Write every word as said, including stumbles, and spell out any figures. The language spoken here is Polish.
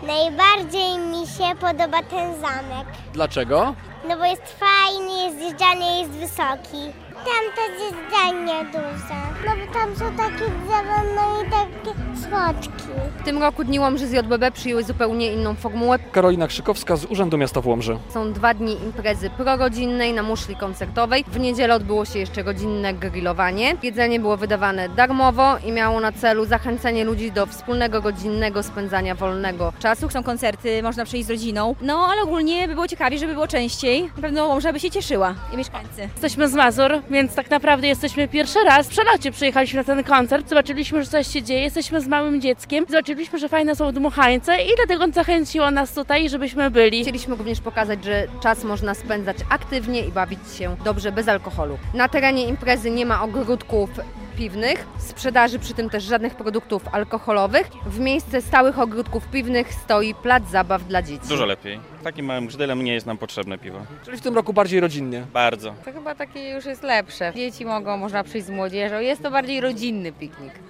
Najbardziej mi się podoba ten zamek. Dlaczego? No bo jest fajny, jest zjeżdżalnia, jest wysoki. Tam ta zjeżdżalnia duża. No bo tam są takie drzewa, no i takie schodki. W tym roku Dni Łomży z J B B przyjęły zupełnie inną formułę. Karolina Krzykowska z Urzędu Miasta w Łomży. Są dwa dni imprezy prorodzinnej na muszli koncertowej. W niedzielę odbyło się jeszcze rodzinne grillowanie. Jedzenie było wydawane darmowo i miało na celu zachęcenie ludzi do wspólnego rodzinnego spędzania wolnego czasu. Są koncerty, można przyjść z rodziną, no ale ogólnie by było ciekawie, żeby było częściej. Na pewno Łomża by się cieszyła i mieszkańcy. Jesteśmy z Mazur, więc tak naprawdę jesteśmy pierwszy raz. W Przelocie przyjechaliśmy na ten koncert, zobaczyliśmy, że coś się dzieje, jesteśmy z małym dzieckiem, zobaczyliśmy, że fajne są dmuchańce i dlatego zachęciło nas tutaj, żebyśmy byli. Chcieliśmy również pokazać, że czas można spędzać aktywnie i bawić się dobrze bez alkoholu. Na terenie imprezy nie ma ogródków piwnych, sprzedaży przy tym też żadnych produktów alkoholowych. W miejsce stałych ogródków piwnych stoi plac zabaw dla dzieci. Dużo lepiej. Takim małym grzydelem nie jest nam potrzebne piwo. Czyli w tym roku bardziej rodzinnie. Bardzo. To chyba takie już jest lepsze. Dzieci mogą, można przyjść z młodzieżą. Jest to bardziej rodzinny piknik.